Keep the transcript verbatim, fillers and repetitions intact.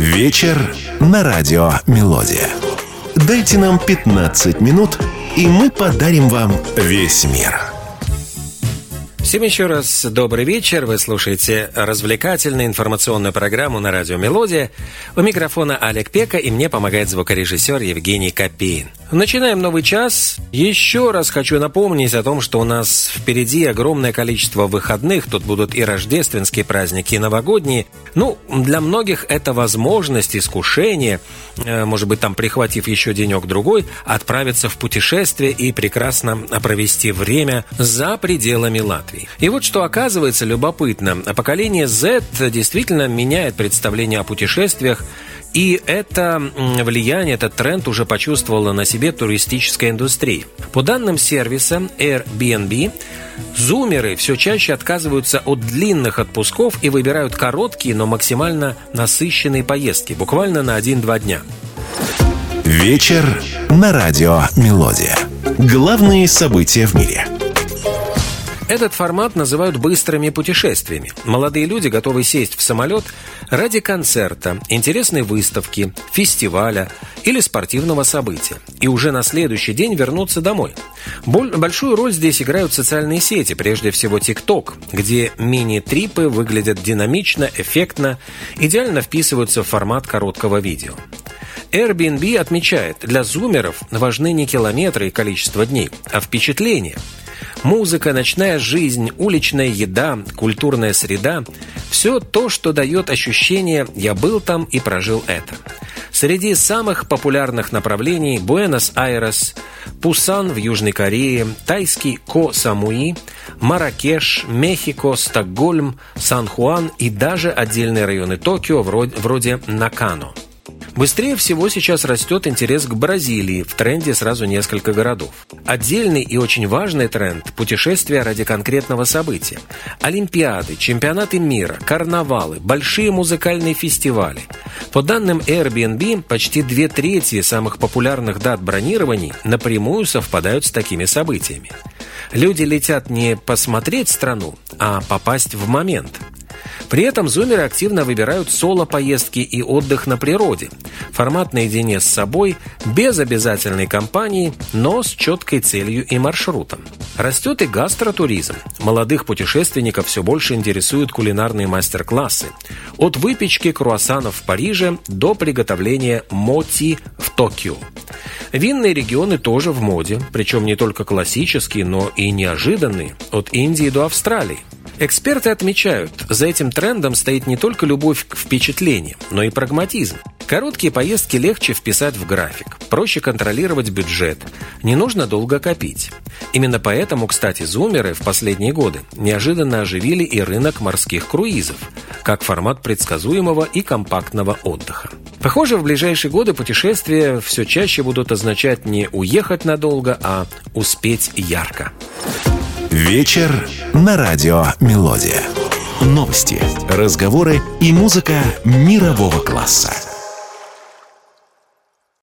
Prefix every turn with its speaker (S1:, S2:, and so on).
S1: Вечер на радио «Мелодия». Дайте нам пятнадцать минут, и мы подарим вам весь мир.
S2: Всем еще раз добрый вечер. Вы слушаете развлекательную информационную программу на радио «Мелодия». У микрофона Олег Пека, и мне помогает звукорежиссер Евгений Копейн. Начинаем новый час. Еще раз хочу напомнить о том, что у нас впереди огромное количество выходных. Тут будут и рождественские праздники, и новогодние. Ну, для многих это возможность, искушение, может быть, там, прихватив еще денек-другой, отправиться в путешествие и прекрасно провести время за пределами Латвии. И вот что оказывается любопытно. Поколение Z действительно меняет представление о путешествиях, и это влияние, этот тренд уже почувствовала на себе туристическая индустрия. По данным сервиса Airbnb, зумеры все чаще отказываются от длинных отпусков и выбирают короткие, но максимально насыщенные поездки, буквально на один-два дня.
S1: Вечер на радио «Мелодия». Главные события в мире.
S2: Этот формат называют быстрыми путешествиями. Молодые люди готовы сесть в самолет ради концерта, интересной выставки, фестиваля или спортивного события, и уже на следующий день вернуться домой. Большую роль здесь играют социальные сети, прежде всего TikTok, где мини-трипы выглядят динамично, эффектно, идеально вписываются в формат короткого видео. Airbnb отмечает, для зумеров важны не километры и количество дней, а впечатления. Музыка, ночная жизнь, уличная еда, культурная среда – все то, что дает ощущение «я был там и прожил это». Среди самых популярных направлений – Буэнос-Айрес, Пусан в Южной Корее, тайский Ко-Самуи, Марракеш, Мехико, Стокгольм, Сан-Хуан и даже отдельные районы Токио вроде, вроде Накано. Быстрее всего сейчас растет интерес к Бразилии, в тренде сразу несколько городов. Отдельный и очень важный тренд – путешествия ради конкретного события. Олимпиады, чемпионаты мира, карнавалы, большие музыкальные фестивали. По данным Airbnb, почти две трети самых популярных дат бронирований напрямую совпадают с такими событиями. Люди летят не посмотреть страну, а попасть в момент. При этом зумеры активно выбирают соло-поездки и отдых на природе. Формат наедине с собой, без обязательной компании, но с четкой целью и маршрутом. Растет и гастротуризм. Молодых путешественников все больше интересуют кулинарные мастер-классы. От выпечки круассанов в Париже до приготовления моти в Токио. Винные регионы тоже в моде, причем не только классические, но и неожиданные, от Индии до Австралии. Эксперты отмечают, за этим трендом стоит не только любовь к впечатлениям, но и прагматизм. Короткие поездки легче вписать в график, проще контролировать бюджет, не нужно долго копить. Именно поэтому, кстати, зумеры в последние годы неожиданно оживили и рынок морских круизов, как формат предсказуемого и компактного отдыха. Похоже, в ближайшие годы путешествия все чаще будут означать не уехать надолго, а успеть ярко.
S1: Вечер на радио «Мелодия». Новости, разговоры и музыка мирового класса.